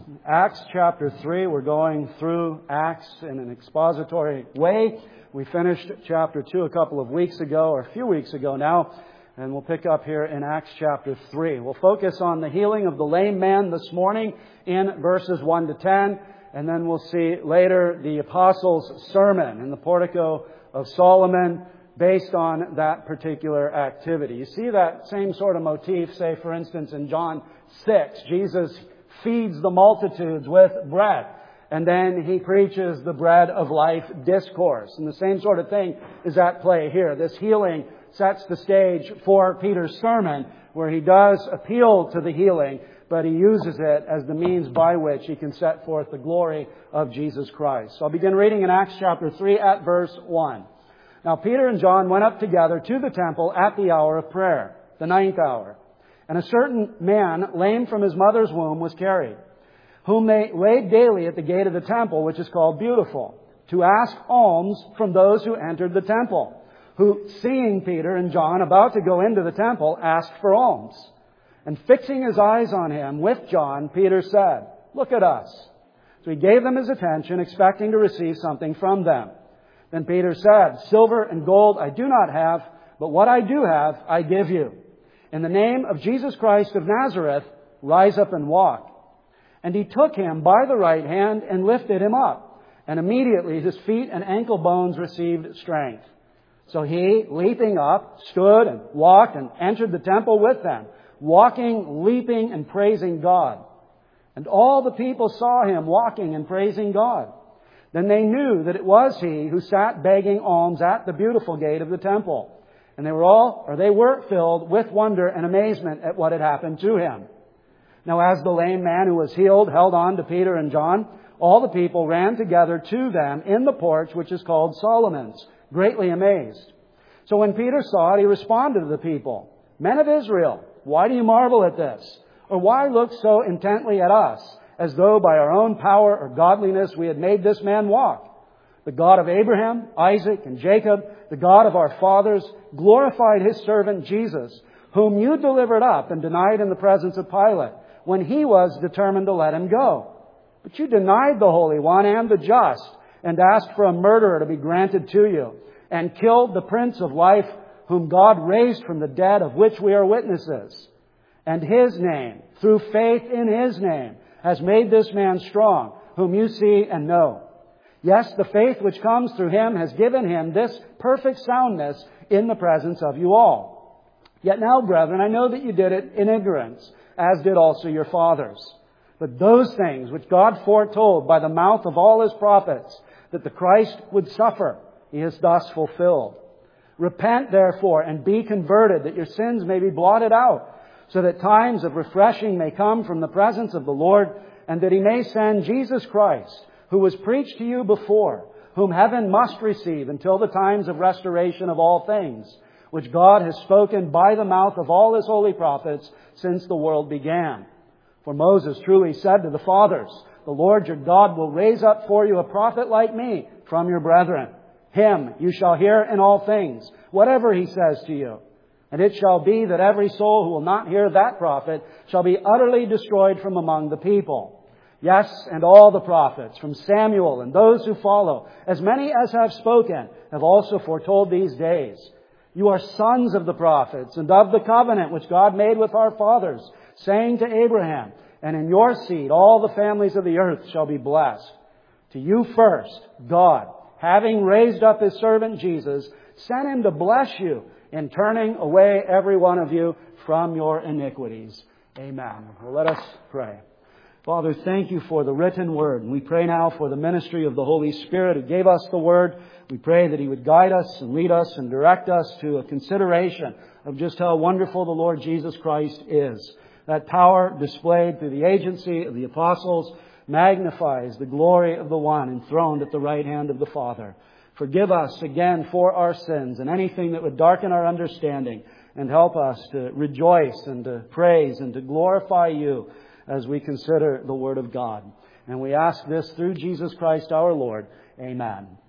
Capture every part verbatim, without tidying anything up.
Acts chapter three. We're going through Acts in an expository way. We finished chapter two a couple of weeks ago, or a few weeks ago now, and we'll pick up here in Acts chapter three. We'll focus on the healing of the lame man this morning in verses one to ten, and then we'll see later the apostles' sermon in the portico of Solomon based on that particular activity. You see that same sort of motif, say, for instance, in John six. Jesus feeds the multitudes with bread, and then He preaches the bread of life discourse. And the same sort of thing is at play here. This healing sets the stage for Peter's sermon, where he does appeal to the healing, but he uses it as the means by which he can set forth the glory of Jesus Christ. So I'll begin reading in Acts chapter three at verse one. Now Peter and John went up together to the temple at the hour of prayer, the ninth hour. And a certain man, lame from his mother's womb, was carried, whom they laid daily at the gate of the temple, which is called Beautiful, to ask alms from those who entered the temple, who, seeing Peter and John about to go into the temple, asked for alms. And fixing his eyes on him with John, Peter said, "Look at us." So he gave them his attention, expecting to receive something from them. Then Peter said, "Silver and gold I do not have, but what I do have I give you. In the name of Jesus Christ of Nazareth, rise up and walk." And he took him by the right hand and lifted him up. And immediately his feet and ankle bones received strength. So he, leaping up, stood and walked and entered the temple with them, walking, leaping, and praising God. And all the people saw him walking and praising God. Then they knew that it was he who sat begging alms at the Beautiful gate of the temple. And they were all, or they were filled with wonder and amazement at what had happened to him. Now as the lame man who was healed held on to Peter and John, all the people ran together to them in the porch which is called Solomon's, greatly amazed. So when Peter saw it, he responded to the people, "Men of Israel, why do you marvel at this? Or why look so intently at us, as though by our own power or godliness we had made this man walk? The God of Abraham, Isaac, and Jacob, the God of our fathers, glorified His servant Jesus, whom you delivered up and denied in the presence of Pilate, when he was determined to let him go. But you denied the Holy One and the just, and asked for a murderer to be granted to you, and killed the Prince of Life, whom God raised from the dead, of which we are witnesses. And His name, through faith in His name, has made this man strong, whom you see and know. Yes, the faith which comes through Him has given Him this perfect soundness in the presence of you all. Yet now, brethren, I know that you did it in ignorance, as did also your fathers. But those things which God foretold by the mouth of all His prophets, that the Christ would suffer, He has thus fulfilled. Repent, therefore, and be converted, that your sins may be blotted out, so that times of refreshing may come from the presence of the Lord, and that He may send Jesus Christ, who was preached to you before, whom heaven must receive until the times of restoration of all things, which God has spoken by the mouth of all His holy prophets since the world began. For Moses truly said to the fathers, "The Lord your God will raise up for you a prophet like me from your brethren. Him you shall hear in all things, whatever He says to you. And it shall be that every soul who will not hear that prophet shall be utterly destroyed from among the people. Yes, and all the prophets, from Samuel and those who follow, as many as have spoken, have also foretold these days. You are sons of the prophets and of the covenant which God made with our fathers, saying to Abraham, 'And in your seed all the families of the earth shall be blessed.' To you first, God, having raised up His servant Jesus, sent Him to bless you in turning away every one of you from your iniquities." Amen. Well, let us pray. Father, thank You for the written word. And we pray now for the ministry of the Holy Spirit who gave us the word. We pray that He would guide us and lead us and direct us to a consideration of just how wonderful the Lord Jesus Christ is. That power displayed through the agency of the apostles magnifies the glory of the one enthroned at the right hand of the Father. Forgive us again for our sins and anything that would darken our understanding, and help us to rejoice and to praise and to glorify You as we consider the Word of God. And we ask this through Jesus Christ our Lord. Amen.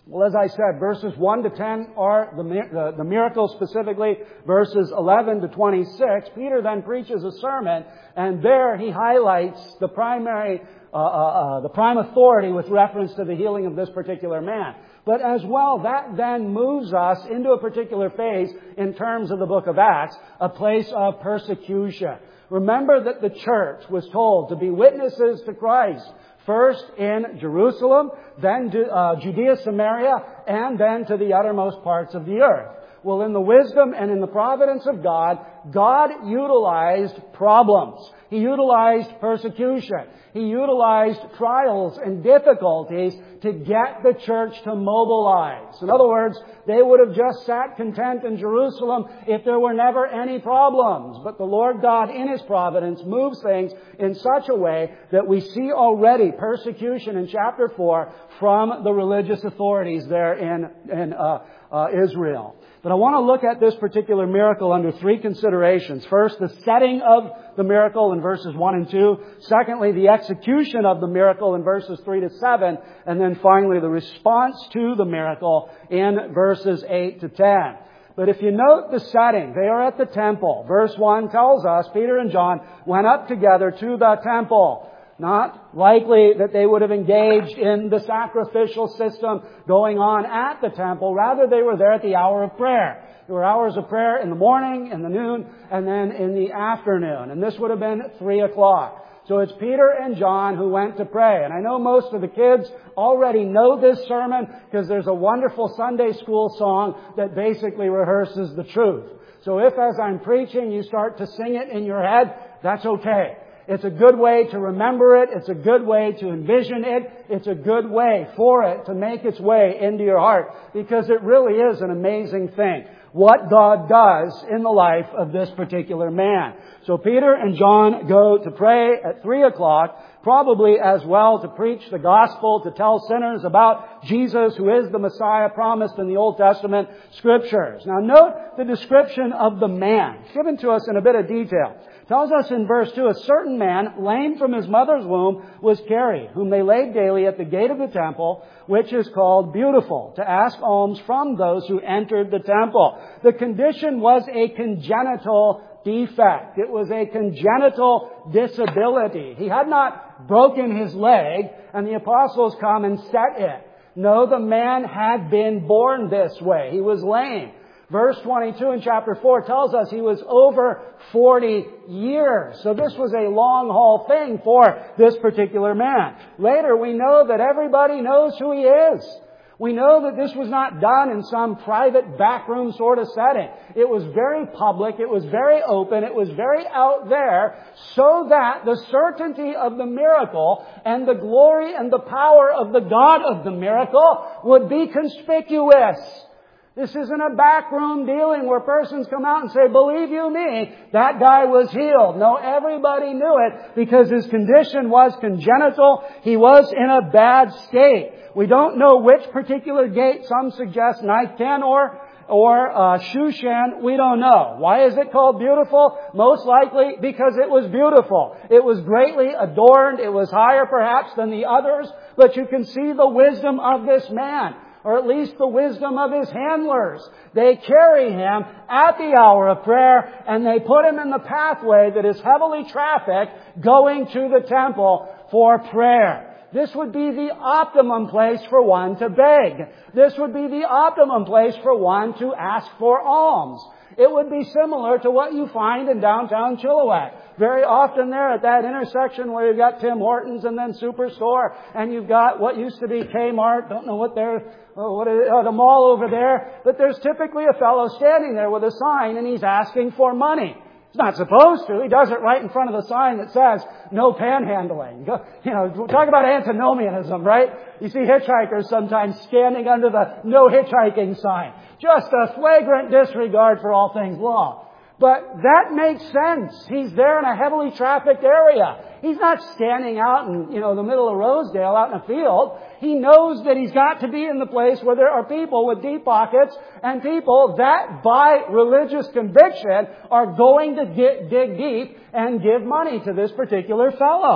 Well, as I said, verses one to ten are the, the, the miracle specifically. Verses eleven to twenty-six, Peter then preaches a sermon, and there he highlights the primary, uh, uh, uh, the prime authority with reference to the healing of this particular man. But as well, that then moves us into a particular phase in terms of the book of Acts, a place of persecution. Remember that the church was told to be witnesses to Christ. First in Jerusalem, then to uh, Judea, Samaria, and then to the uttermost parts of the earth. Well, in the wisdom and in the providence of God, God utilized problems. He utilized persecution. He utilized trials and difficulties to get the church to mobilize. In other words, they would have just sat content in Jerusalem if there were never any problems. But the Lord God, in His providence, moves things in such a way that we see already persecution in chapter four from the religious authorities there in, in uh, uh, Israel. But I want to look at this particular miracle under three considerations. First, the setting of the miracle in verses one and two. Secondly, the execution of the miracle in verses three to seven. And then finally, the response to the miracle in verses eight to ten. But if you note the setting, they are at the temple. Verse one tells us Peter and John went up together to the temple. Not likely that they would have engaged in the sacrificial system going on at the temple. Rather, they were there at the hour of prayer. There were hours of prayer in the morning, in the noon, and then in the afternoon. And this would have been three o'clock. So it's Peter and John who went to pray. And I know most of the kids already know this sermon because there's a wonderful Sunday school song that basically rehearses the truth. So if as I'm preaching you start to sing it in your head, that's okay. It's a good way to remember it. It's a good way to envision it. It's a good way for it to make its way into your heart, because it really is an amazing thing what God does in the life of this particular man. So Peter and John go to pray at three o'clock, probably as well to preach the gospel, to tell sinners about Jesus, who is the Messiah promised in the Old Testament Scriptures. Now note the description of the man, given to us in a bit of detail. Tells us in verse two, a certain man, lame from his mother's womb, was carried, whom they laid daily at the gate of the temple, which is called Beautiful, to ask alms from those who entered the temple. The condition was a congenital defect. It was a congenital disability. He had not broken his leg, and the apostles come and set it. No, the man had been born this way. He was lame. Verse twenty-two in chapter four tells us he was over forty years. So this was a long haul thing for this particular man. Later we know that everybody knows who he is. We know that this was not done in some private backroom sort of setting. It was very public. It was very open. It was very out there, so that the certainty of the miracle and the glory and the power of the God of the miracle would be conspicuous. This isn't a backroom dealing where persons come out and say, believe you me, that guy was healed. No, everybody knew it because his condition was congenital. He was in a bad state. We don't know which particular gate. Some suggest Knife Ten or, or uh, Shushan. We don't know. Why is it called Beautiful? Most likely because it was beautiful. It was greatly adorned. It was higher perhaps than the others. But you can see the wisdom of this man, or at least the wisdom of his handlers. They carry him at the hour of prayer, and they put him in the pathway that is heavily trafficked going to the temple for prayer. This would be the optimum place for one to beg. This would be the optimum place for one to ask for alms. It would be similar to what you find in downtown Chilliwack. Very often there at that intersection where you've got Tim Hortons and then Superstore, and you've got what used to be Kmart, don't know what they're, oh, what is, oh, the mall over there, but there's typically a fellow standing there with a sign and he's asking for money. He's not supposed to. He does it right in front of the sign that says, no panhandling. You know, talk about antinomianism, right? You see hitchhikers sometimes standing under the no hitchhiking sign. Just a flagrant disregard for all things law. But that makes sense. He's there in a heavily trafficked area. He's not standing out in, you know, the middle of Rosedale out in a field. He knows that he's got to be in the place where there are people with deep pockets and people that by religious conviction are going to get, dig deep and give money to this particular fellow.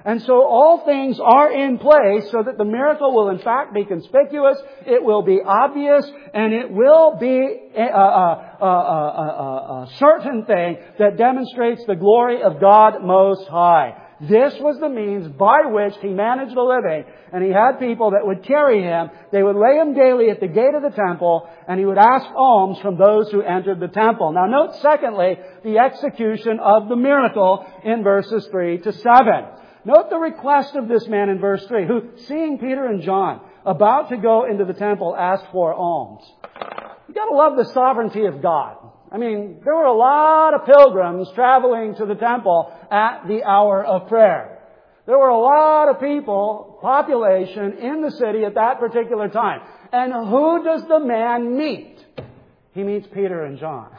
And so all things are in place so that the miracle will in fact be conspicuous, it will be obvious, and it will be a, a, a, a, a certain thing that demonstrates the glory of God Most High. This was the means by which He managed a living, and He had people that would carry Him. They would lay Him daily at the gate of the temple, and He would ask alms from those who entered the temple. Now note secondly, the execution of the miracle in verses three to seven. Note the request of this man in verse three, who, seeing Peter and John about to go into the temple, asked for alms. You've got to love the sovereignty of God. I mean, there were a lot of pilgrims traveling to the temple at the hour of prayer. There were a lot of people, population in the city at that particular time. And who does the man meet? He meets Peter and John.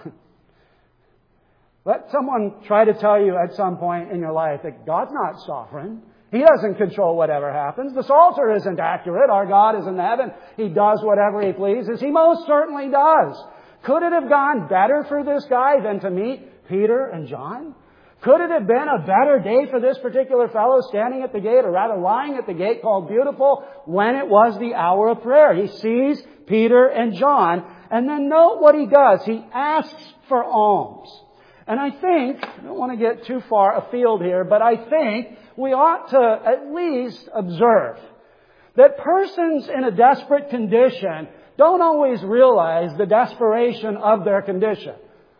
Let someone try to tell you at some point in your life that God's not sovereign. He doesn't control whatever happens. The Psalter isn't accurate. Our God is in heaven. He does whatever He pleases. He most certainly does. Could it have gone better for this guy than to meet Peter and John? Could it have been a better day for this particular fellow standing at the gate, or rather lying at the gate called Beautiful, when it was the hour of prayer? He sees Peter and John, and then note what he does. He asks for alms. And I think, I don't want to get too far afield here, but I think we ought to at least observe that persons in a desperate condition don't always realize the desperation of their condition.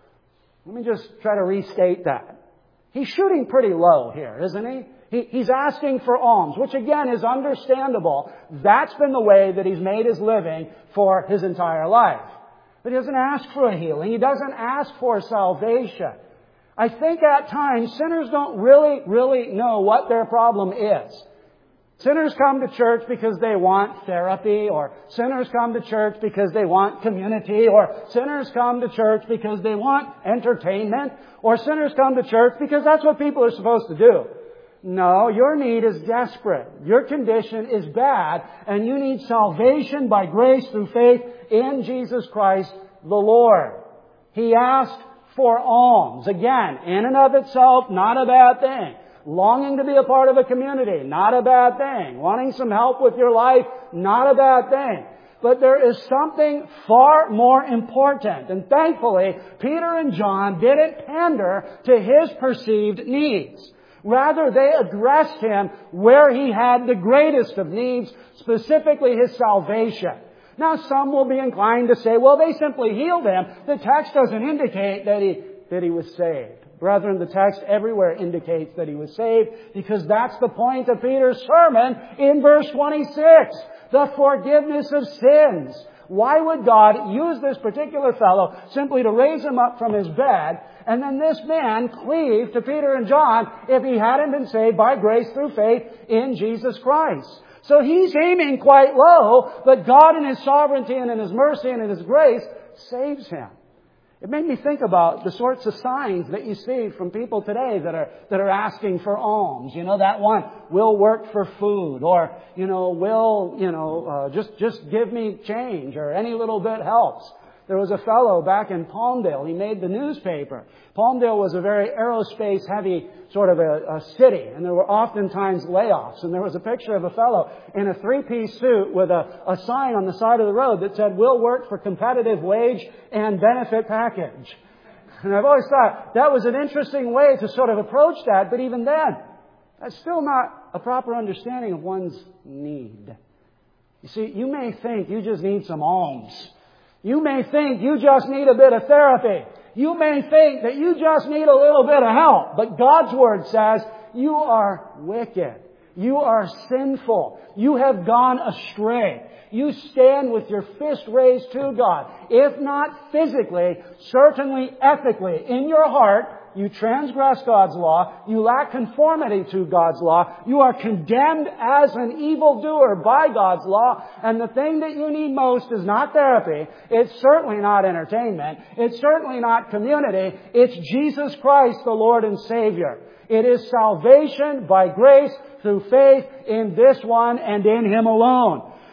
Let me just try to restate that. He's shooting pretty low here, isn't he? he? He's asking for alms, which again is understandable. That's been the way that he's made his living for his entire life. But he doesn't ask for a healing. He doesn't ask for salvation. I think at times sinners don't really, really know what their problem is. Sinners come to church because they want therapy, or sinners come to church because they want community, or sinners come to church because they want entertainment, or sinners come to church because that's what people are supposed to do. No, your need is desperate. Your condition is bad, and you need salvation by grace through faith in Jesus Christ the Lord. He asked for alms. Again, in and of itself, not a bad thing. Longing to be a part of a community, not a bad thing. Wanting some help with your life, not a bad thing. But there is something far more important. And thankfully, Peter and John didn't pander to his perceived needs. Rather, they addressed him where he had the greatest of needs, specifically his salvation. Now, some will be inclined to say, well, they simply healed him. The text doesn't indicate that he, that he was saved. Brethren, the text everywhere indicates that he was saved, because that's the point of Peter's sermon in verse twenty-six. The forgiveness of sins. Why would God use this particular fellow simply to raise him up from his bed, and then this man cleave to Peter and John if he hadn't been saved by grace through faith in Jesus Christ? So he's aiming quite low, but God in His sovereignty and in His mercy and in His grace saves him. It made me think about the sorts of signs that you see from people today that are that are asking for alms. You know, that one, will work for food, or, you know, will, you know, uh, just, just give me change, or any little bit helps. There was a fellow back in Palmdale. He made the newspaper. Palmdale was a very aerospace-heavy sort of a, a city, and there were oftentimes layoffs. And there was a picture of a fellow in a three-piece suit with a, a sign on the side of the road that said, "Will work for competitive wage and benefit package." And I've always thought that was an interesting way to sort of approach that, but even then, that's still not a proper understanding of one's need. You see, you may think you just need some alms. You may think you just need a bit of therapy. You may think that you just need a little bit of help. But God's Word says you are wicked. You are sinful. You have gone astray. You stand with your fist raised to God. If not physically, certainly ethically. In your heart, you transgress God's law. You lack conformity to God's law. You are condemned as an evildoer by God's law. And the thing that you need most is not therapy. It's certainly not entertainment. It's certainly not community. It's Jesus Christ, the Lord and Savior. It is salvation by grace through faith in this one and in Him alone.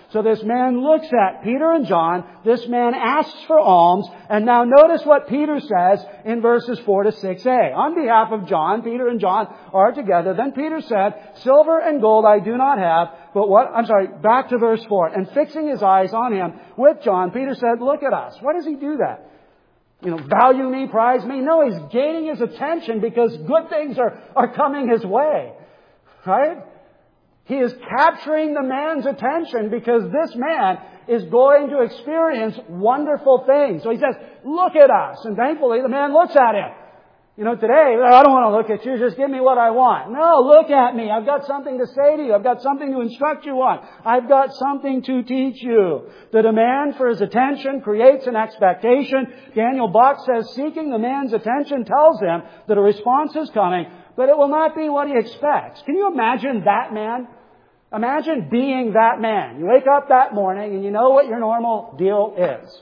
So this man looks at Peter and John. This man asks for alms. And now notice what Peter says in verses four to six a. On behalf of John, Peter and John are together. Then Peter said, "Silver and gold I do not have, but what," I'm sorry, back to verse four. And fixing his eyes on him with John, Peter said, "Look at us." Why does he do that? You know, value me, prize me? No, he's gaining his attention because good things are, are coming his way. Right? He is capturing the man's attention because this man is going to experience wonderful things. So he says, "Look at us." And thankfully the man looks at him. You know, today, "I don't want to look at you. Just give me what I want." No, look at me. I've got something to say to you. I've got something to instruct you on. I've got something to teach you. The demand for his attention creates an expectation. Daniel Bach says, seeking the man's attention tells him that a response is coming, but it will not be what he expects. Can you imagine that man? Imagine being that man. You wake up that morning and you know what your normal deal is.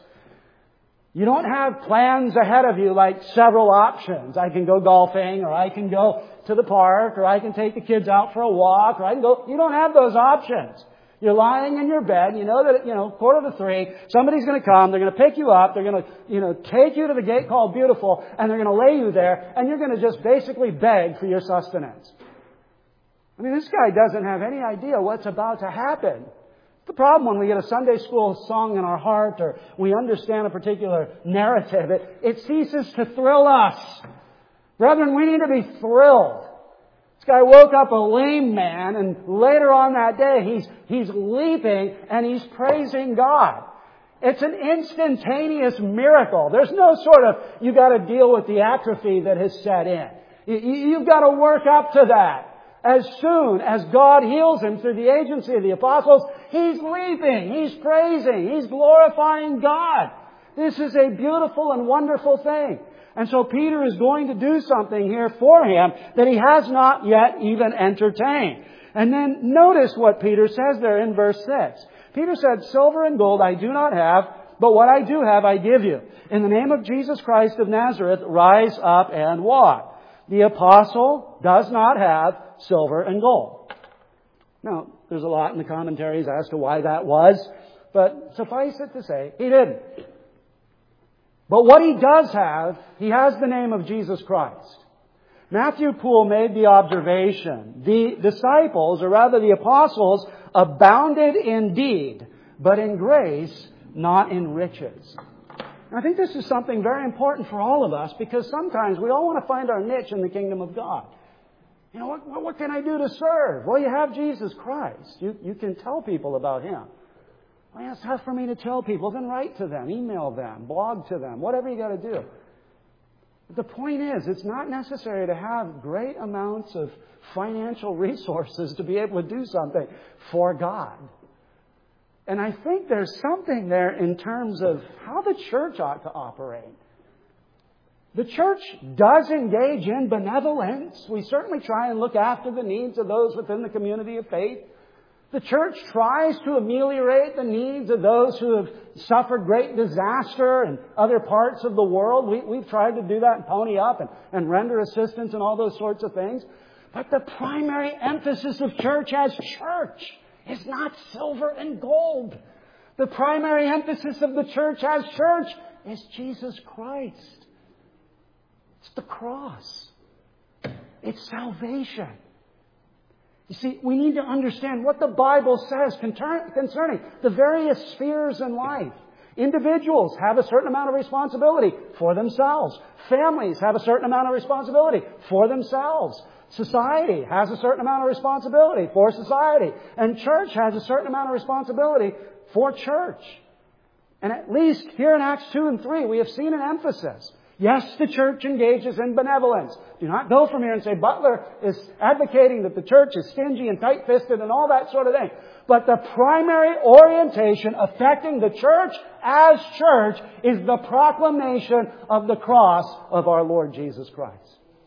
You don't have plans ahead of you like several options. I can go golfing, or I can go to the park, or I can take the kids out for a walk, or I can go... You don't have those options. You're lying in your bed. You know that, you know, quarter to three, somebody's going to come. They're going to pick you up. They're going to, you know, take you to the gate called Beautiful, and they're going to lay you there, and you're going to just basically beg for your sustenance. I mean, this guy doesn't have any idea what's about to happen. The problem when we get a Sunday school song in our heart, or we understand a particular narrative, it, it ceases to thrill us. Brethren, we need to be thrilled. This guy woke up a lame man, and later on that day, he's, he's leaping and he's praising God. It's an instantaneous miracle. There's no sort of, you got to deal with the atrophy that has set in. You, you've got to work up to that. As soon as God heals him through the agency of the apostles, he's leaping, he's praising, he's glorifying God. This is a beautiful and wonderful thing. And so Peter is going to do something here for him that he has not yet even entertained. And then notice what Peter says there in verse six. Peter said, "Silver and gold I do not have, but what I do have I give you. In the name of Jesus Christ of Nazareth, rise up and walk." The apostle does not have silver and gold. Now, there's a lot in the commentaries as to why that was, but suffice it to say, he didn't. But what he does have, he has the name of Jesus Christ. Matthew Poole made the observation, the disciples, or rather the apostles, abounded in deed, but in grace, not in riches. I think this is something very important for all of us, because sometimes we all want to find our niche in the kingdom of God. You know, what, what can I do to serve? Well, you have Jesus Christ. You, you can tell people about Him. Well, it's tough for me to tell people. Then write to them, email them, blog to them, whatever you got to do. But the point is, it's not necessary to have great amounts of financial resources to be able to do something for God. And I think there's something there in terms of how the church ought to operate. The church does engage in benevolence. We certainly try and look after the needs of those within the community of faith. The church tries to ameliorate the needs of those who have suffered great disaster in other parts of the world. We, we've tried to do that and pony up and, and render assistance and all those sorts of things. But the primary emphasis of church as church is not silver and gold. The primary emphasis of the church as church is Jesus Christ. It's the cross. It's salvation. You see, we need to understand what the Bible says concerning the various spheres in life. Individuals have a certain amount of responsibility for themselves. Families have a certain amount of responsibility for themselves. Society has a certain amount of responsibility for society. And church has a certain amount of responsibility for church. And at least here in Acts two and three, we have seen an emphasis. Yes, the church engages in benevolence. Do not go from here and say Butler is advocating that the church is stingy and tight-fisted and all that sort of thing. But the primary orientation affecting the church as church is the proclamation of the cross of our Lord Jesus Christ.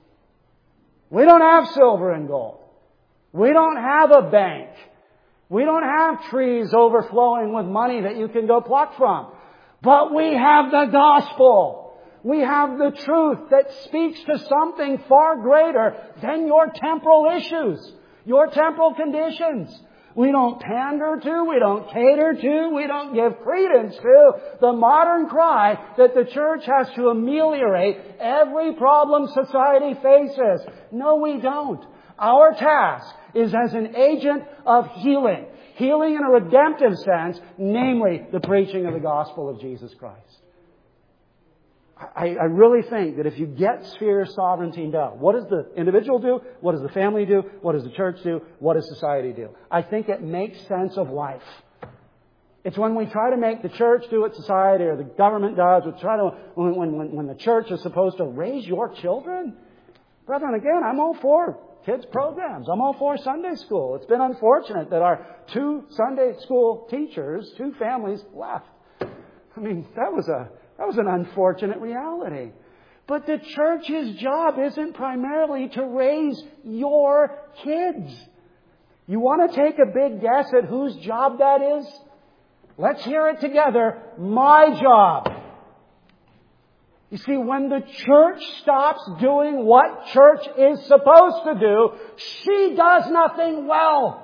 We don't have silver and gold. We don't have a bank. We don't have trees overflowing with money that you can go pluck from. But we have the gospel. We have the truth that speaks to something far greater than your temporal issues, your temporal conditions. We don't pander to, we don't cater to, we don't give credence to the modern cry that the church has to ameliorate every problem society faces. No, we don't. Our task is as an agent of healing. Healing in a redemptive sense, namely the preaching of the gospel of Jesus Christ. I, I really think that if you get sphere sovereignty down, what does the individual do? What does the family do? What does the church do? What does society do? I think it makes sense of life. It's when we try to make the church do what society or the government does, we try to, when, when, when the church is supposed to raise your children. Brethren, again, I'm all for kids programs. I'm all for Sunday school. It's been unfortunate that our two Sunday school teachers, two families left. I mean, that was a That was an unfortunate reality. But the church's job isn't primarily to raise your kids. You want to take a big guess at whose job that is? Let's hear it together. My job. You see, when the church stops doing what church is supposed to do, she does nothing well.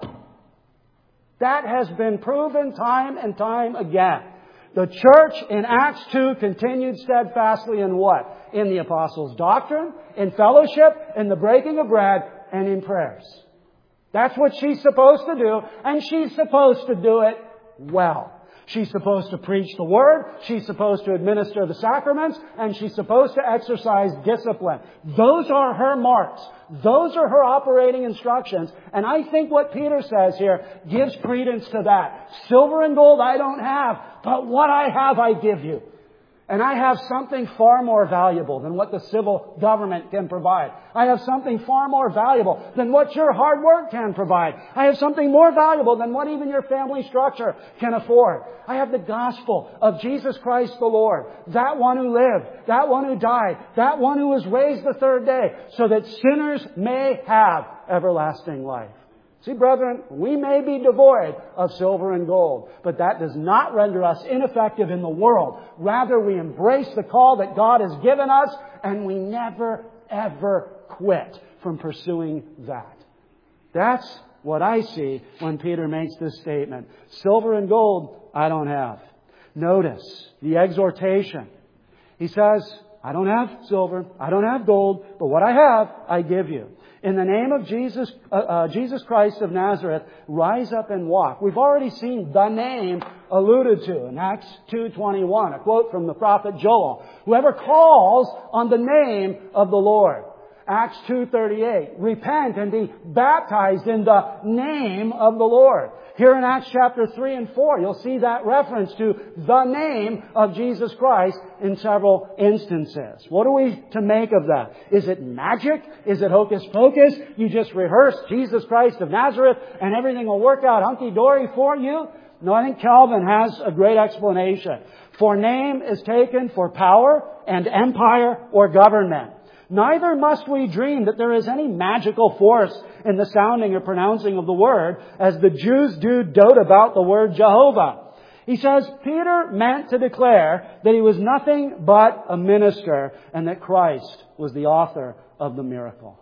That has been proven time and time again. The church in Acts two continued steadfastly in what? In the apostles' doctrine, in fellowship, in the breaking of bread, and in prayers. That's what she's supposed to do, and she's supposed to do it well. She's supposed to preach the Word, she's supposed to administer the sacraments, and she's supposed to exercise discipline. Those are her marks. Those are her operating instructions. And I think what Peter says here gives credence to that. Silver and gold I don't have, but what I have I give you. And I have something far more valuable than what the civil government can provide. I have something far more valuable than what your hard work can provide. I have something more valuable than what even your family structure can afford. I have the gospel of Jesus Christ the Lord. That one who lived, that one who died, that one who was raised the third day, so that sinners may have everlasting life. See, brethren, we may be devoid of silver and gold, but that does not render us ineffective in the world. Rather, we embrace the call that God has given us, and we never, ever quit from pursuing that. That's what I see when Peter makes this statement. Silver and gold, I don't have. Notice the exhortation. He says, I don't have silver, I don't have gold, but what I have, I give you. In the name of Jesus, uh, uh, Jesus Christ of Nazareth, rise up and walk. We've already seen the name alluded to in Acts two twenty-one, a quote from the prophet Joel. Whoever calls on the name of the Lord. Acts two thirty-eight, repent and be baptized in the name of the Lord. Here in Acts chapter three and four, you'll see that reference to the name of Jesus Christ in several instances. What are we to make of that? Is it magic? Is it hocus pocus? You just rehearse Jesus Christ of Nazareth and everything will work out hunky-dory for you? No, I think Calvin has a great explanation. For name is taken for power and empire or government. Neither must we dream that there is any magical force in the sounding or pronouncing of the word, as the Jews do dote about the word Jehovah. He says Peter meant to declare that he was nothing but a minister and that Christ was the author of the miracle.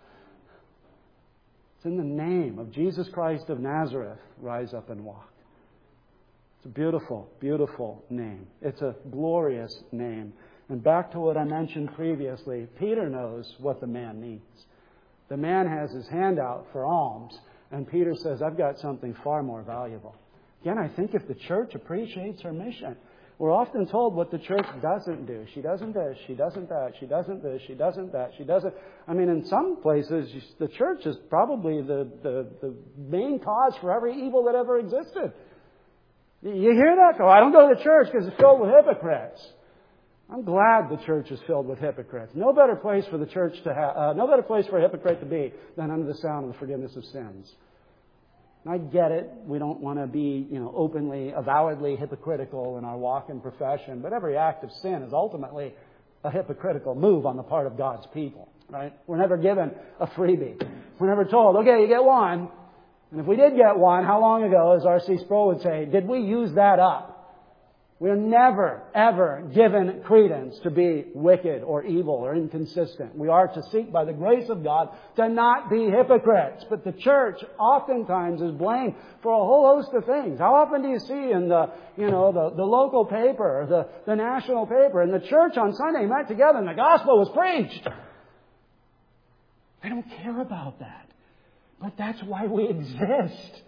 It's in the name of Jesus Christ of Nazareth, rise up and walk. It's a beautiful, beautiful name. It's a glorious name. And back to what I mentioned previously, Peter knows what the man needs. The man has his hand out for alms, and Peter says, I've got something far more valuable. Again, I think if the church appreciates her mission, we're often told what the church doesn't do. She doesn't this, she doesn't that, she doesn't this, she doesn't that, she doesn't... I mean, in some places, the church is probably the, the, the main cause for every evil that ever existed. You hear that? Oh, I don't go to the church because it's filled with hypocrites. I'm glad the church is filled with hypocrites. No better place for the church to have, uh, no better place for a hypocrite to be than under the sound of the forgiveness of sins. And I get it. We don't want to be, you know, openly, avowedly hypocritical in our walk and profession. But every act of sin is ultimately a hypocritical move on the part of God's people, right? We're never given a freebie. We're never told, okay, you get one. And if we did get one, how long ago, as R C Sproul would say, did we use that up? We are never, ever given credence to be wicked or evil or inconsistent. We are to seek by the grace of God to not be hypocrites. But the church oftentimes is blamed for a whole host of things. How often do you see in the, you know, the, the local paper, or the, the national paper, and the church on Sunday met together and the gospel was preached? They don't care about that. But that's why we exist.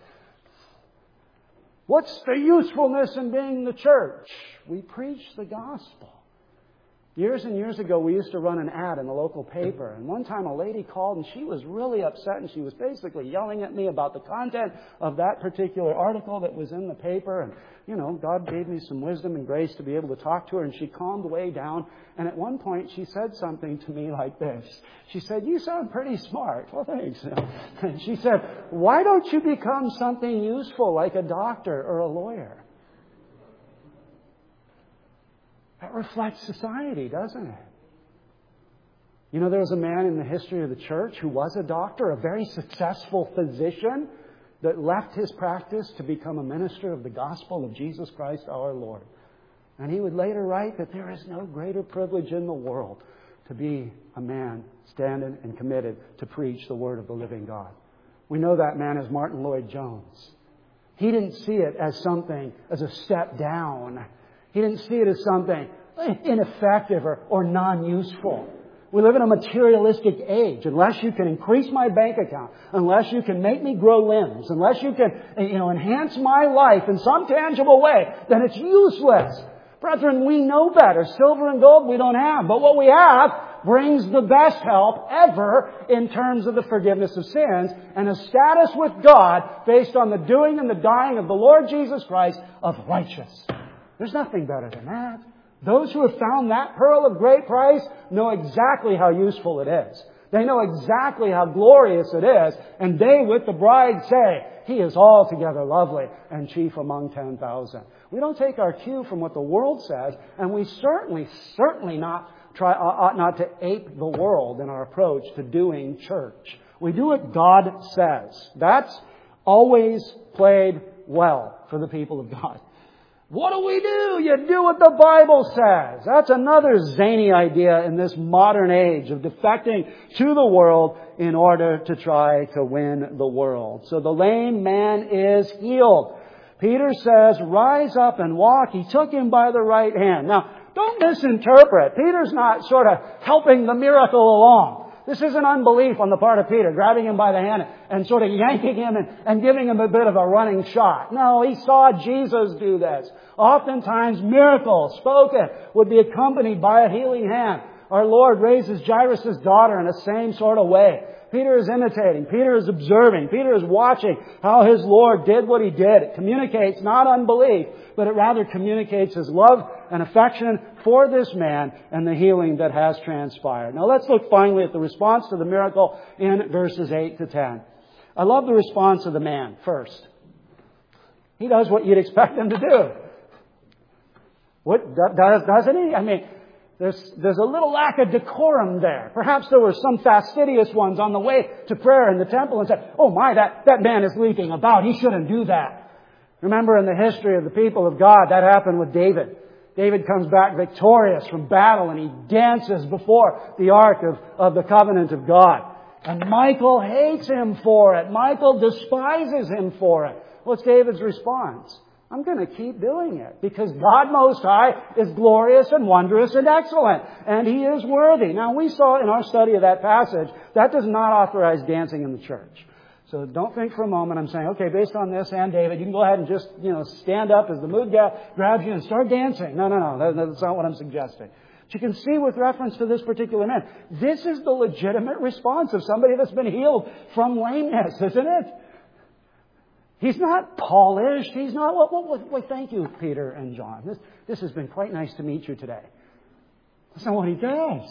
What's the usefulness in being the church? We preach the gospel. Years and years ago, we used to run an ad in the local paper. And one time a lady called and she was really upset and she was basically yelling at me about the content of that particular article that was in the paper. And, you know, God gave me some wisdom and grace to be able to talk to her, and she calmed way down. And at one point she said something to me like this. She said, "You sound pretty smart." Well, thanks. And she said, "Why don't you become something useful like a doctor or a lawyer?" That reflects society, doesn't it? You know, there was a man in the history of the church who was a doctor, a very successful physician, that left his practice to become a minister of the gospel of Jesus Christ our Lord. And he would later write that there is no greater privilege in the world to be a man standing and committed to preach the word of the living God. We know that man as Martin Lloyd-Jones. He didn't see it as something, as a step down. He didn't see it as something ineffective or, or non-useful. We live in a materialistic age. Unless you can increase my bank account, unless you can make me grow limbs, unless you can, you know, enhance my life in some tangible way, then it's useless. Brethren, we know better. Silver and gold we don't have. But what we have brings the best help ever in terms of the forgiveness of sins and a status with God based on the doing and the dying of the Lord Jesus Christ of righteous. There's nothing better than that. Those who have found that pearl of great price know exactly how useful it is. They know exactly how glorious it is. And they, with the bride, say, "He is altogether lovely and chief among ten thousand. We don't take our cue from what the world says, and we certainly, certainly not try, ought not to ape the world in our approach to doing church. We do what God says. That's always played well for the people of God. What do we do? You do what the Bible says. That's another zany idea in this modern age of defecting to the world in order to try to win the world. So the lame man is healed. Peter says, "Rise up and walk." He took him by the right hand. Now, don't misinterpret. Peter's not sort of helping the miracle along. This isn't unbelief on the part of Peter, grabbing him by the hand and sort of yanking him and, and giving him a bit of a running shot. No, he saw Jesus do this. Oftentimes, miracles spoken would be accompanied by a healing hand. Our Lord raises Jairus' daughter in the same sort of way. Peter is imitating. Peter is observing. Peter is watching how his Lord did what He did. It communicates not unbelief, but it rather communicates His love and affection for this man and the healing that has transpired. Now let's look finally at the response to the miracle in verses eight to ten. I love the response of the man first. He does what you'd expect him to do. What does, doesn't he? I mean, There's, there's a little lack of decorum there. Perhaps there were some fastidious ones on the way to prayer in the temple and said, "Oh my, that, that man is leaping about. He shouldn't do that." Remember in the history of the people of God, that happened with David. David comes back victorious from battle and he dances before the ark of, of the covenant of God. And Michael hates him for it. Michael despises him for it. What's David's response? "I'm going to keep doing it because God Most High is glorious and wondrous and excellent, and He is worthy." Now, we saw in our study of that passage, that does not authorize dancing in the church. So don't think for a moment I'm saying, okay, based on this and David, you can go ahead and just, you know, stand up as the mood grabs you and start dancing. No, no, no, that's not what I'm suggesting. But you can see with reference to this particular man, this is the legitimate response of somebody that's been healed from lameness, isn't it? He's not polished. He's not, well, well, well, thank you, Peter and John. This, this has been quite nice to meet you today. That's not what he does.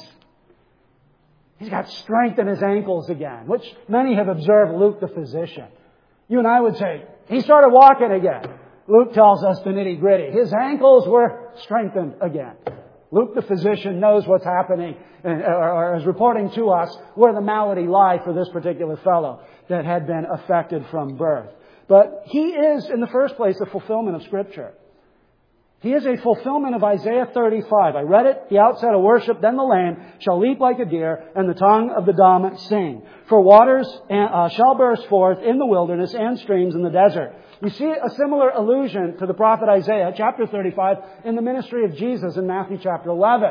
He's got strength in his ankles again, which many have observed Luke the physician. You and I would say, he started walking again. Luke tells us the nitty gritty. His ankles were strengthened again. Luke the physician knows what's happening or is reporting to us where the malady lied for this particular fellow that had been affected from birth. But he is, in the first place, a fulfillment of Scripture. He is a fulfillment of Isaiah thirty-five. I read it, the outset of worship, then the lame shall leap like a deer, and the tongue of the dumb sing. For waters uh, shall burst forth in the wilderness and streams in the desert. You see a similar allusion to the prophet Isaiah, chapter thirty-five, in the ministry of Jesus in Matthew chapter eleven.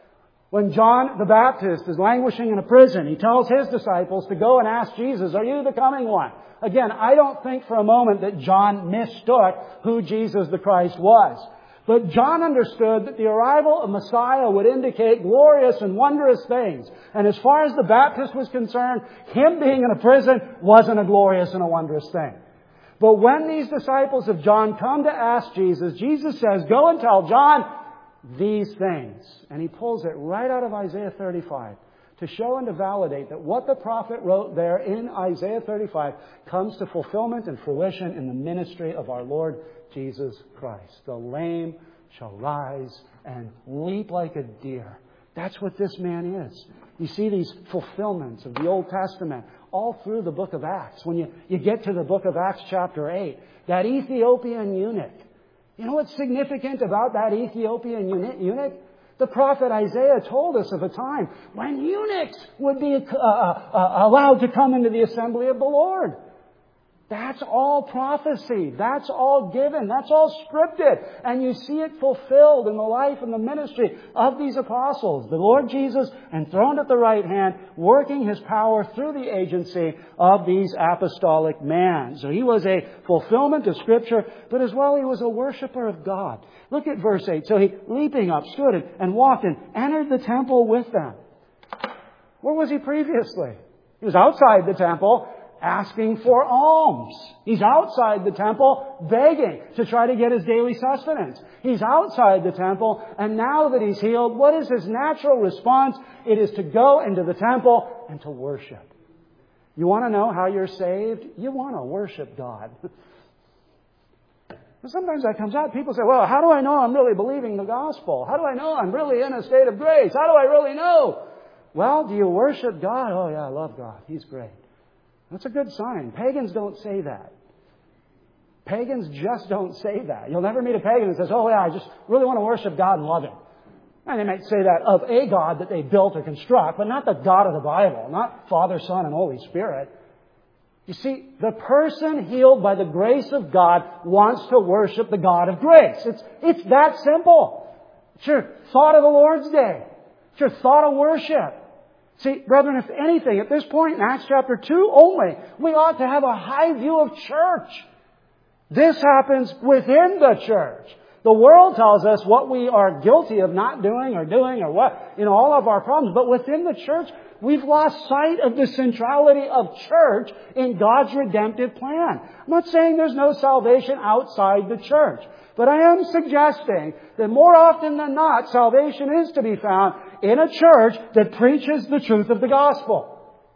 When John the Baptist is languishing in a prison, he tells his disciples to go and ask Jesus, are you the coming one? Again, I don't think for a moment that John mistook who Jesus the Christ was. But John understood that the arrival of Messiah would indicate glorious and wondrous things. And as far as the Baptist was concerned, him being in a prison wasn't a glorious and a wondrous thing. But when these disciples of John come to ask Jesus, Jesus says, go and tell John these things. And he pulls it right out of Isaiah thirty-five to show and to validate that what the prophet wrote there in Isaiah thirty-five comes to fulfillment and fruition in the ministry of our Lord Jesus Christ. The lame shall rise and leap like a deer. That's what this man is. You see these fulfillments of the Old Testament all through the book of Acts. When you, you get to the book of Acts chapter eight, that Ethiopian eunuch. You know what's significant about that Ethiopian eunuch? The prophet Isaiah told us of a time when eunuchs would be uh, uh, allowed to come into the assembly of the Lord. That's all prophecy. That's all given. That's all scripted. And you see it fulfilled in the life and the ministry of these apostles. The Lord Jesus enthroned at the right hand, working His power through the agency of these apostolic men. So He was a fulfillment of Scripture, but as well He was a worshiper of God. Look at verse eight. So He, leaping up, stood and walked and entered the temple with them. Where was He previously? He was outside the temple, asking for alms. He's outside the temple begging to try to get his daily sustenance. He's outside the temple, and now that he's healed, what is his natural response? It is to go into the temple and to worship. You want to know how you're saved? You want to worship God. Sometimes that comes out. People say, well, how do I know I'm really believing the gospel? How do I know I'm really in a state of grace? How do I really know? Well, do you worship God? Oh, yeah, I love God. He's great. That's a good sign. Pagans don't say that. Pagans just don't say that. You'll never meet a pagan that says, oh yeah, I just really want to worship God and love Him. And they might say that of a God that they built or construct, but not the God of the Bible, not Father, Son, and Holy Spirit. You see, the person healed by the grace of God wants to worship the God of grace. It's, it's that simple. It's your thought of the Lord's Day. It's your thought of worship. See, brethren, if anything, at this point in Acts chapter two only, we ought to have a high view of church. This happens within the church. The world tells us what we are guilty of not doing or doing or what, you know, all of our problems. But within the church, we've lost sight of the centrality of church in God's redemptive plan. I'm not saying there's no salvation outside the church. But I am suggesting that more often than not, salvation is to be found in a church that preaches the truth of the gospel.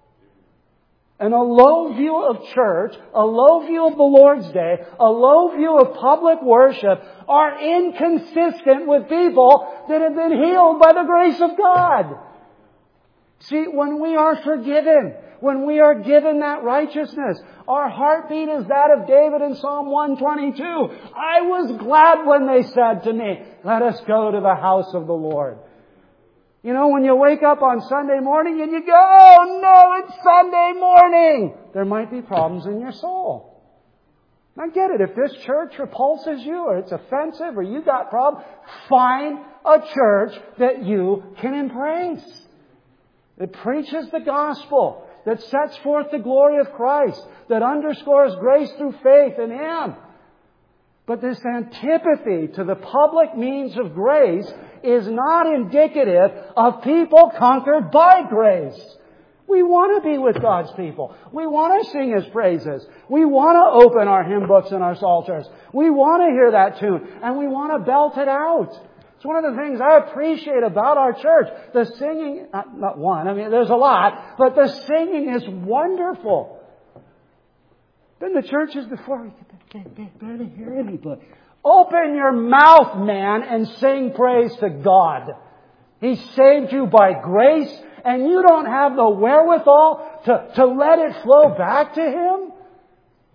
And a low view of church, a low view of the Lord's Day, a low view of public worship are inconsistent with people that have been healed by the grace of God. See, when we are forgiven, when we are given that righteousness, our heartbeat is that of David in Psalm one twenty-two. I was glad when they said to me, let us go to the house of the Lord. You know, when you wake up on Sunday morning and you go, oh no, it's Sunday morning, there might be problems in your soul. I get it. If this church repulses you or it's offensive or you got problems, find a church that you can embrace. It preaches the gospel, that sets forth the glory of Christ, that underscores grace through faith in Him. But this antipathy to the public means of grace is not indicative of people conquered by grace. We want to be with God's people. We want to sing His praises. We want to open our hymn books and our psalters. We want to hear that tune, and we want to belt it out. It's one of the things I appreciate about our church. The singing, not, not one, I mean, there's a lot, but the singing is wonderful. Then the churches before, we can barely hear anybody. Open your mouth, man, and sing praise to God. He saved you by grace, and you don't have the wherewithal to, to let it flow back to Him?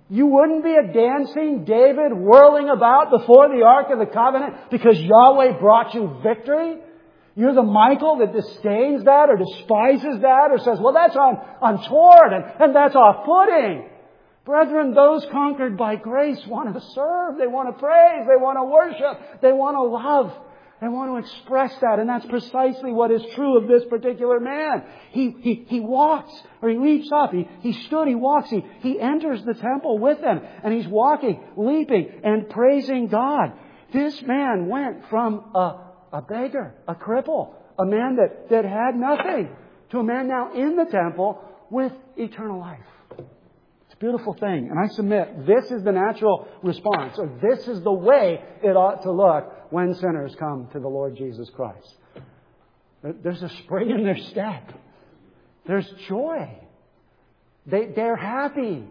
You wouldn't be a dancing David whirling about before the Ark of the Covenant because Yahweh brought you victory? You're the Michael that disdains that or despises that or says, well, that's un- untoward and, and that's off-putting. Brethren, those conquered by grace want to serve. They want to praise. They want to worship. They want to love. They want to express that. And that's precisely what is true of this particular man. He, he, he walks, or he leaps up. He, he stood, he walks. He, he enters the temple with them. And he's walking, leaping, and praising God. This man went from a, a beggar, a cripple, a man that, that had nothing, to a man now in the temple with eternal life. Beautiful thing. And I submit, this is the natural response, or this is the way it ought to look when sinners come to the Lord Jesus Christ. There's a spring in their step. There's joy. They, they're happy.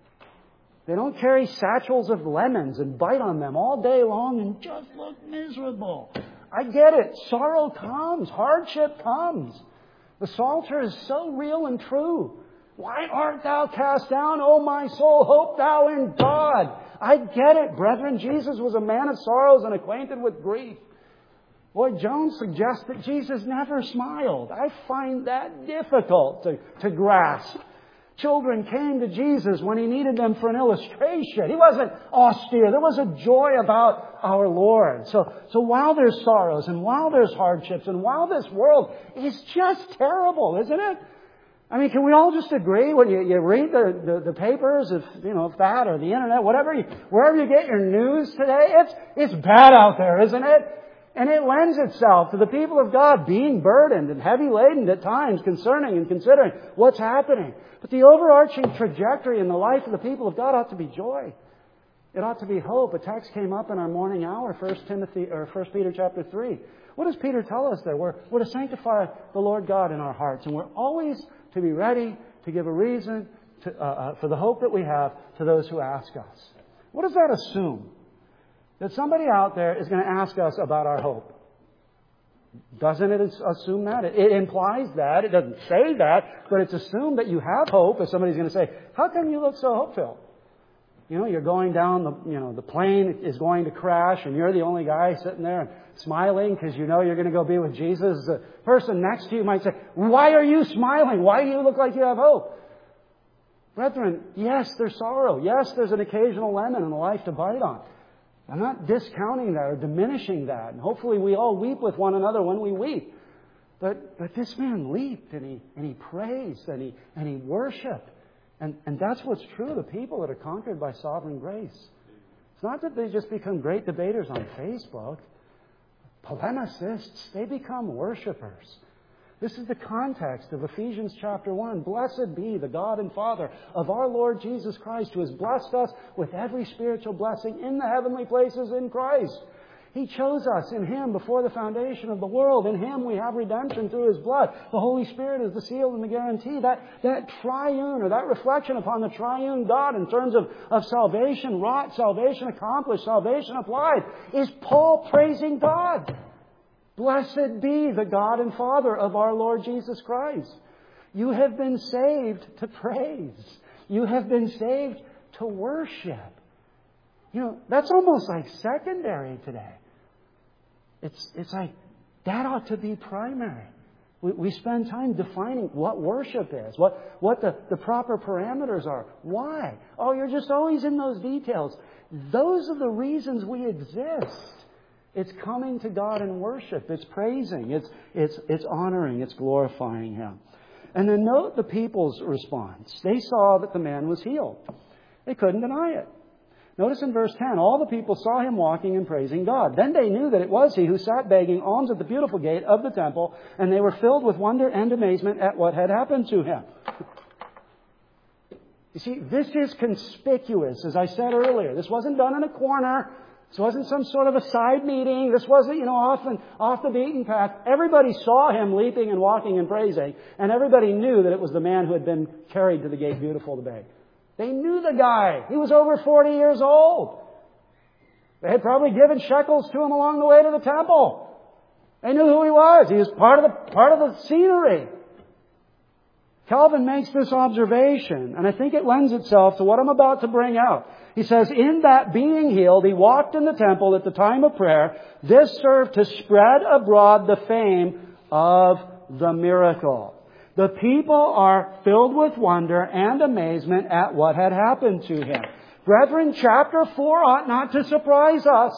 They don't carry satchels of lemons and bite on them all day long and just look miserable. I get it. Sorrow comes. Hardship comes. The Psalter is so real and true. Why art thou cast down, O my soul? Hope thou in God. I get it, brethren. Jesus was a man of sorrows and acquainted with grief. Lloyd Jones suggests that Jesus never smiled. I find that difficult to, to grasp. Children came to Jesus when He needed them for an illustration. He wasn't austere. There was a joy about our Lord. So, so while there's sorrows and while there's hardships and while this world is just terrible, isn't it? I mean, can we all just agree when you, you read the, the, the papers, if, you know, if that or the internet, whatever, you, wherever you get your news today, it's, it's bad out there, isn't it? And it lends itself to the people of God being burdened and heavy laden at times concerning and considering what's happening. But the overarching trajectory in the life of the people of God ought to be joy. It ought to be hope. A text came up in our morning hour, First Timothy or First Peter chapter three. What does Peter tell us there? We're, we're to sanctify the Lord God in our hearts, and we're always to be ready to give a reason to, uh, uh, for the hope that we have to those who ask us. What does that assume? That somebody out there is going to ask us about our hope. Doesn't it assume that? It, it implies that. It doesn't say that, but it's assumed that you have hope. If somebody's going to say, how come you look so hope-filled? You know, you're going down, the you know, the plane is going to crash and you're the only guy sitting there and smiling because you know you're going to go be with Jesus. The person next to you might say, why are you smiling? Why do you look like you have hope? Brethren, yes, there's sorrow. Yes, there's an occasional lemon in life to bite on. I'm not discounting that or diminishing that. And hopefully we all weep with one another when we weep. But but this man leaped and he and he praised and he and he worshipped. And, and that's what's true of the people that are conquered by sovereign grace. It's not that they just become great debaters on Facebook. Polemicists, they become worshipers. This is the context of Ephesians chapter one. Blessed be the God and Father of our Lord Jesus Christ, who has blessed us with every spiritual blessing in the heavenly places in Christ. He chose us in Him before the foundation of the world. In Him we have redemption through His blood. The Holy Spirit is the seal and the guarantee. That, that triune, or that reflection upon the triune God in terms of, of salvation wrought, salvation accomplished, salvation applied, is Paul praising God. Blessed be the God and Father of our Lord Jesus Christ. You have been saved to praise. You have been saved to worship. You know, that's almost like secondary today. It's it's like that ought to be primary. We, we spend time defining what worship is, what, what the, the proper parameters are. Why? Oh, you're just always in those details. Those are the reasons we exist. It's coming to God in worship. It's praising. It's, it's, it's honoring. It's glorifying Him. And then note the people's response. They saw that the man was healed. They couldn't deny it. Notice in verse ten, all the people saw him walking and praising God. Then they knew that it was he who sat begging alms at the beautiful gate of the temple, and they were filled with wonder and amazement at what had happened to him. You see, this is conspicuous, as I said earlier. This wasn't done in a corner. This wasn't some sort of a side meeting. This wasn't, you know, off, and, off the beaten path. Everybody saw him leaping and walking and praising, and everybody knew that it was the man who had been carried to the gate beautiful to beg. They knew the guy. He was over forty years old. They had probably given shekels to him along the way to the temple. They knew who he was. He was part of the, part of the scenery. Calvin makes this observation, and I think it lends itself to what I'm about to bring out. He says, in that being healed, he walked in the temple at the time of prayer. This served to spread abroad the fame of the miracle. The people are filled with wonder and amazement at what had happened to him. Brethren, chapter four ought not to surprise us.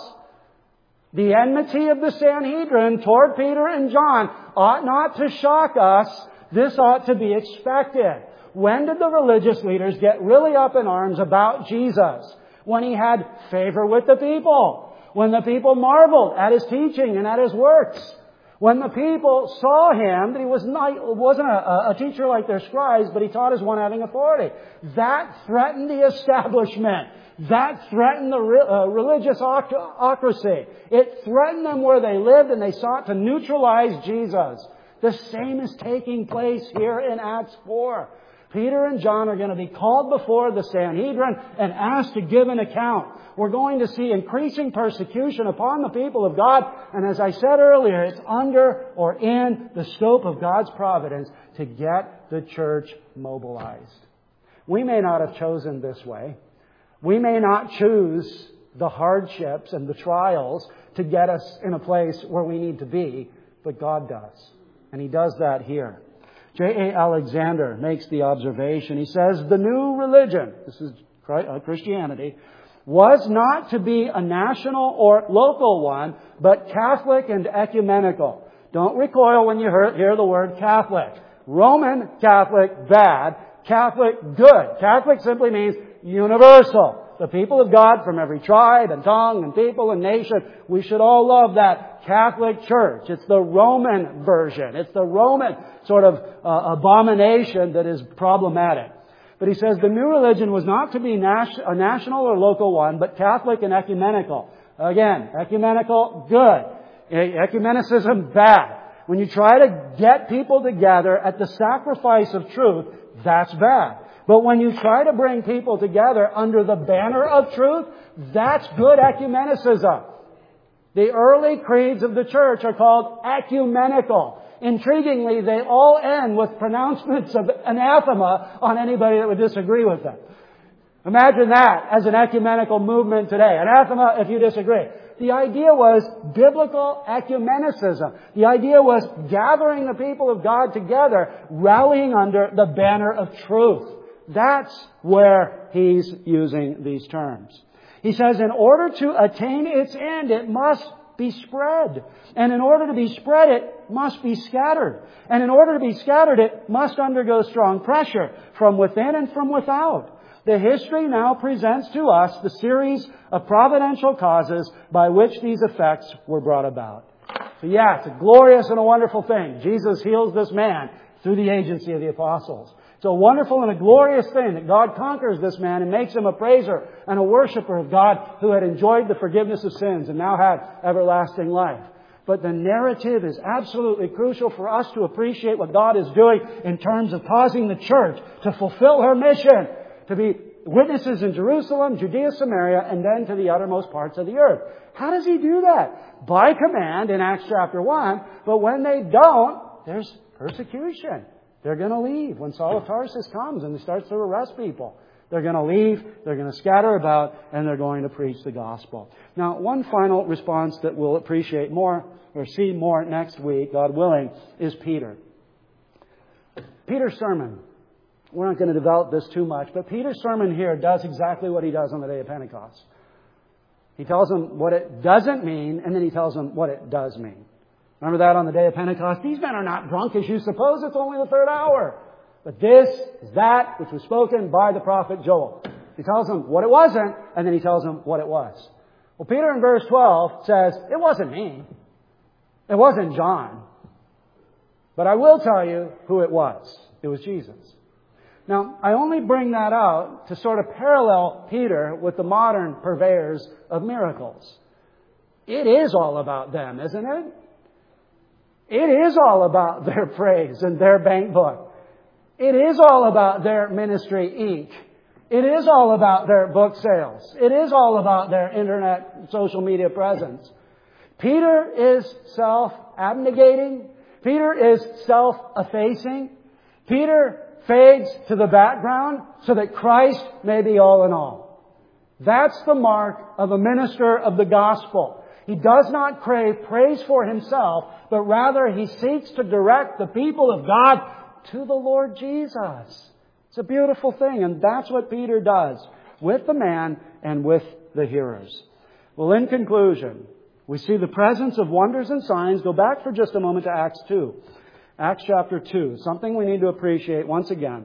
The enmity of the Sanhedrin toward Peter and John ought not to shock us. This ought to be expected. When did the religious leaders get really up in arms about Jesus? When he had favor with the people. When the people marveled at his teaching and at his works. When the people saw him, that he was not, wasn't a, a teacher like their scribes, but he taught as one having authority. That threatened the establishment. That threatened the re, uh, religious autocracy. It threatened them where they lived, and they sought to neutralize Jesus. The same is taking place here in Acts four. Peter and John are going to be called before the Sanhedrin and asked to give an account. We're going to see increasing persecution upon the people of God. And as I said earlier, it's under or in the scope of God's providence to get the church mobilized. We may not have chosen this way. We may not choose the hardships and the trials to get us in a place where we need to be, but God does. And He does that here. J A Alexander makes the observation. He says, the new religion, this is Christianity, was not to be a national or local one, but Catholic and ecumenical. Don't recoil when you hear the word Catholic. Roman Catholic, bad. Catholic, good. Catholic simply means universal. The people of God from every tribe and tongue and people and nation. We should all love that Catholic Church. It's the Roman version. It's the Roman sort of uh, abomination that is problematic. But he says the new religion was not to be nas- a national or local one, but Catholic and ecumenical. Again, ecumenical, good. Ecumenicism, bad. When you try to get people together at the sacrifice of truth, that's bad. But when you try to bring people together under the banner of truth, that's good ecumenicism. The early creeds of the church are called ecumenical. Intriguingly, they all end with pronouncements of anathema on anybody that would disagree with them. Imagine that as an ecumenical movement today. Anathema if you disagree. The idea was biblical ecumenicism. The idea was gathering the people of God together, rallying under the banner of truth. That's where he's using these terms. He says, in order to attain its end, it must be spread. And in order to be spread, it must be scattered. And in order to be scattered, it must undergo strong pressure from within and from without. The history now presents to us the series of providential causes by which these effects were brought about. So yeah, it's a glorious and a wonderful thing. Jesus heals this man through the agency of the apostles. It's a wonderful and a glorious thing that God conquers this man and makes him a praiser and a worshiper of God who had enjoyed the forgiveness of sins and now had everlasting life. But the narrative is absolutely crucial for us to appreciate what God is doing in terms of causing the church to fulfill her mission, to be witnesses in Jerusalem, Judea, Samaria, and then to the uttermost parts of the earth. How does He do that? By command in Acts chapter one, but when they don't, there's persecution. They're going to leave. When Saul of Tarsus comes and he starts to arrest people, they're going to leave, they're going to scatter about, and they're going to preach the gospel. Now, one final response that we'll appreciate more, or see more next week, God willing, is Peter. Peter's sermon. We're not going to develop this too much, but Peter's sermon here does exactly what he does on the day of Pentecost. He tells them what it doesn't mean, and then he tells them what it does mean. Remember that on the day of Pentecost? These men are not drunk as you suppose. It's only the third hour. But this is that which was spoken by the prophet Joel. He tells them what it wasn't, and then he tells them what it was. Well, Peter in verse twelve says, it wasn't me. It wasn't John. But I will tell you who it was. It was Jesus. Now, I only bring that out to sort of parallel Peter with the modern purveyors of miracles. It is all about them, isn't it? It is all about their praise and their bank book. It is all about their ministry ink. It is all about their book sales. It is all about their internet social media presence. Peter is self-abnegating. Peter is self-effacing. Peter fades to the background so that Christ may be all in all. That's the mark of a minister of the gospel. He does not crave praise for himself, but rather he seeks to direct the people of God to the Lord Jesus. It's a beautiful thing, and that's what Peter does with the man and with the hearers. Well, in conclusion, we see the presence of wonders and signs. Go back for just a moment to Acts two. Acts chapter two, something we need to appreciate once again.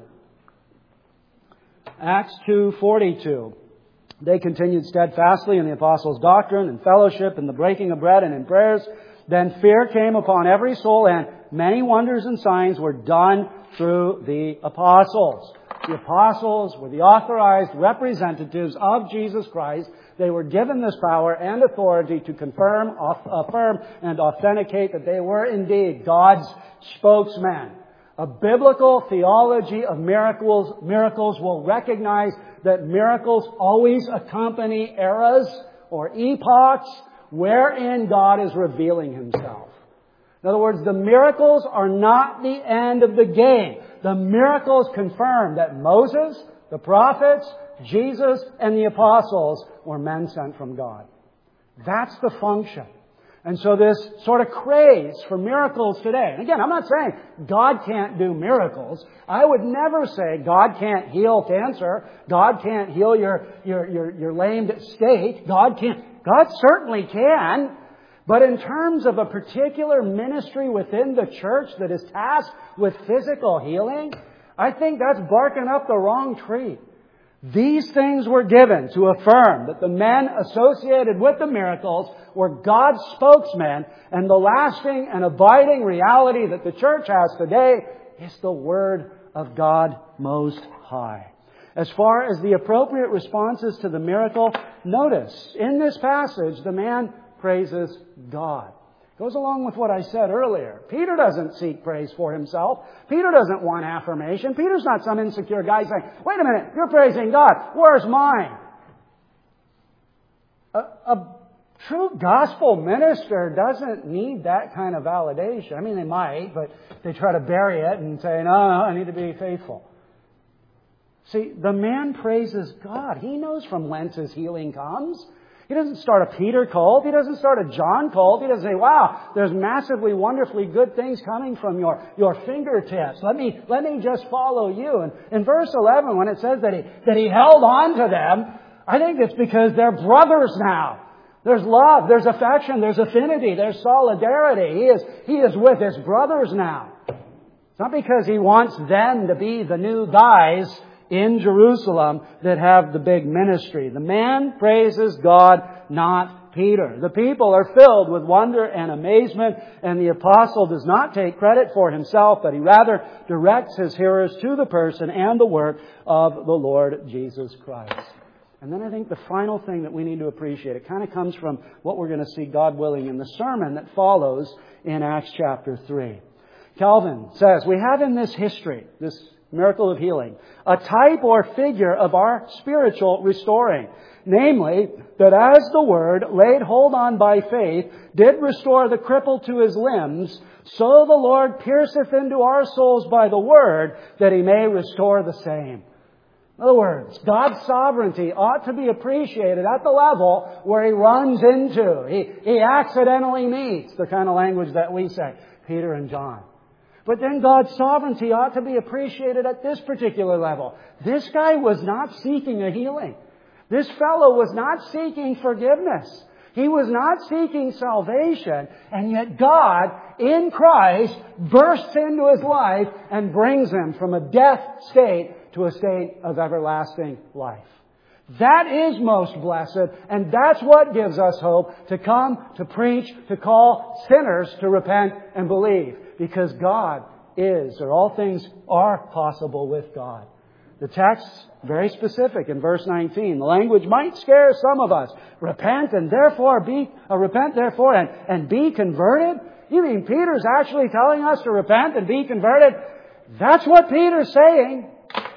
Acts two forty-two. They continued steadfastly in the apostles' doctrine and fellowship and the breaking of bread and in prayers. Then fear came upon every soul, and many wonders and signs were done through the apostles. The apostles were the authorized representatives of Jesus Christ. They were given this power and authority to confirm, affirm, and authenticate that they were indeed God's spokesmen. A biblical theology of miracles, miracles will recognize that miracles always accompany eras or epochs wherein God is revealing Himself. In other words, the miracles are not the end of the game. The miracles confirm that Moses, the prophets, Jesus, and the apostles were men sent from God. That's the function. And so this sort of craze for miracles today. And again, I'm not saying God can't do miracles. I would never say God can't heal cancer. God can't heal your, your, your, your lamed state. God can't. God certainly can. But in terms of a particular ministry within the church that is tasked with physical healing, I think that's barking up the wrong tree. These things were given to affirm that the men associated with the miracles were God's spokesmen, and the lasting and abiding reality that the church has today is the Word of God Most High. As far as the appropriate responses to the miracle, notice in this passage the man praises God. Goes along with what I said earlier. Peter doesn't seek praise for himself. Peter doesn't want affirmation. Peter's not some insecure guy saying, wait a minute, you're praising God. Where's mine? A, a true gospel minister doesn't need that kind of validation. I mean, they might, but they try to bury it and say, no, no, I need to be faithful. See, the man praises God. He knows from whence his healing comes. He doesn't start a Peter cult. He doesn't start a John cult. He doesn't say, wow, there's massively, wonderfully good things coming from your, your fingertips. Let me, let me just follow you. And in verse eleven, when it says that he, that he held on to them, I think it's because they're brothers now. There's love, there's affection, there's affinity, there's solidarity. He is, he is with his brothers now. It's not because he wants them to be the new guys in Jerusalem that have the big ministry. The man praises God, not Peter. The people are filled with wonder and amazement, and the apostle does not take credit for himself, but he rather directs his hearers to the person and the work of the Lord Jesus Christ. And then I think the final thing that we need to appreciate, it kind of comes from what we're going to see, God willing, in the sermon that follows in Acts chapter three. Calvin says, we have in this history, this miracle of healing, a type or figure of our spiritual restoring. Namely, that as the Word, laid hold on by faith, did restore the cripple to his limbs, so the Lord pierceth into our souls by the Word, that He may restore the same. In other words, God's sovereignty ought to be appreciated at the level where He runs into. He, he accidentally meets, the kind of language that we say, Peter and John. But then God's sovereignty ought to be appreciated at this particular level. This guy was not seeking a healing. This fellow was not seeking forgiveness. He was not seeking salvation. And yet God, in Christ, bursts into his life and brings him from a death state to a state of everlasting life. That is most blessed, and that's what gives us hope to come, to preach, to call sinners to repent and believe. Because God is, or all things are possible with God. The text, very specific in verse nineteen. The language might scare some of us. Repent and therefore be, uh, repent therefore and, and be converted? You mean Peter's actually telling us to repent and be converted? That's what Peter's saying.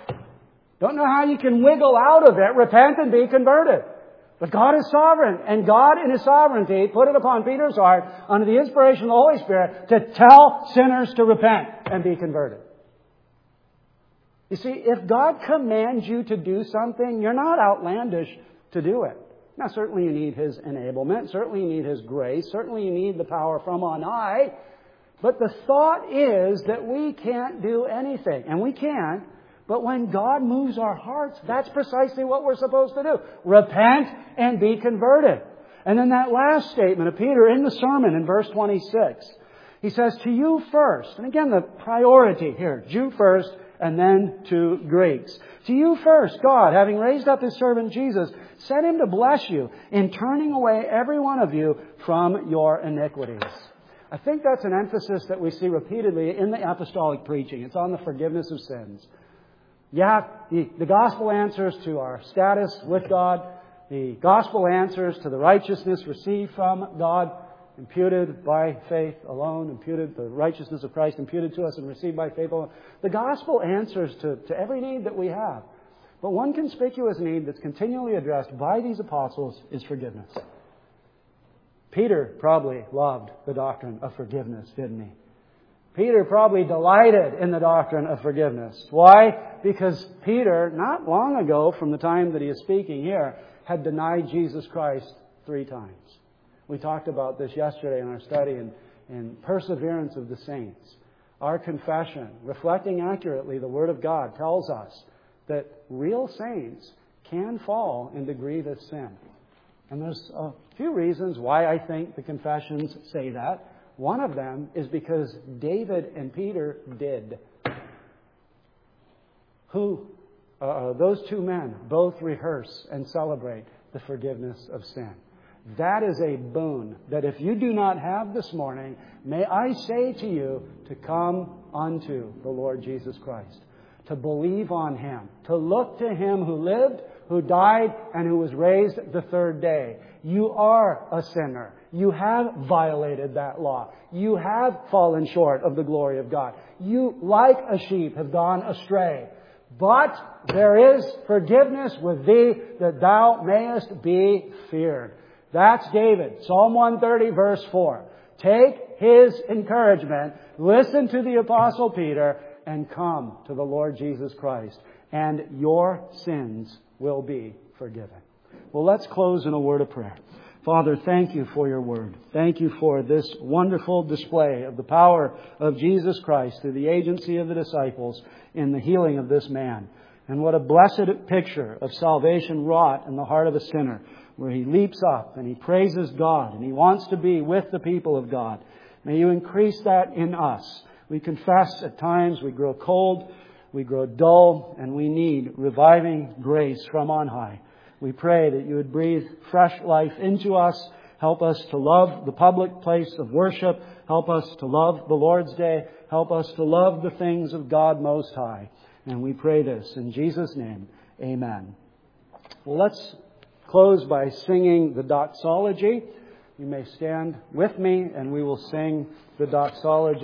Don't know how you can wiggle out of it. Repent and be converted. But God is sovereign, and God in His sovereignty put it upon Peter's heart under the inspiration of the Holy Spirit to tell sinners to repent and be converted. You see, if God commands you to do something, you're not outlandish to do it. Now, certainly you need His enablement. Certainly you need His grace. Certainly you need the power from on high. But the thought is that we can't do anything. And we can't. But when God moves our hearts, that's precisely what we're supposed to do. Repent and be converted. And then that last statement of Peter in the sermon in verse twenty-six, he says, to you first. And again, the priority here, Jew first and then to Greeks. To you first, God, having raised up His servant Jesus, sent Him to bless you in turning away every one of you from your iniquities. I think that's an emphasis that we see repeatedly in the apostolic preaching. It's on the forgiveness of sins. Yeah, the, the gospel answers to our status with God. The gospel answers to the righteousness received from God, imputed by faith alone, imputed, the righteousness of Christ imputed to us and received by faith alone. The gospel answers to, to every need that we have. But one conspicuous need that's continually addressed by these apostles is forgiveness. Peter probably loved the doctrine of forgiveness, didn't he? Peter probably delighted in the doctrine of forgiveness. Why? Because Peter, not long ago from the time that he is speaking here, had denied Jesus Christ three times. We talked about this yesterday in our study in, in Perseverance of the Saints. Our confession, reflecting accurately the Word of God, tells us that real saints can fall into grievous sin. And there's a few reasons why I think the confessions say that. One of them is because David and Peter did. Who, uh, those two men both rehearse and celebrate the forgiveness of sin. That is a boon that if you do not have this morning, may I say to you to come unto the Lord Jesus Christ, to believe on Him, to look to Him who lived, who died, and who was raised the third day. You are a sinner. You have violated that law. You have fallen short of the glory of God. You, like a sheep, have gone astray. But there is forgiveness with thee that thou mayest be feared. That's David. Psalm one thirty, verse four. Take his encouragement, listen to the Apostle Peter, and come to the Lord Jesus Christ, and your sins will be forgiven. Well, let's close in a word of prayer. Father, thank you for your word. Thank you for this wonderful display of the power of Jesus Christ through the agency of the disciples in the healing of this man. And what a blessed picture of salvation wrought in the heart of a sinner, where he leaps up and he praises God and he wants to be with the people of God. May you increase that in us. We confess at times we grow cold, we grow dull, and we need reviving grace from on high. We pray that you would breathe fresh life into us. Help us to love the public place of worship. Help us to love the Lord's Day. Help us to love the things of God Most High. And we pray this in Jesus' name. Amen. Well, let's close by singing the doxology. You may stand with me and we will sing the doxology.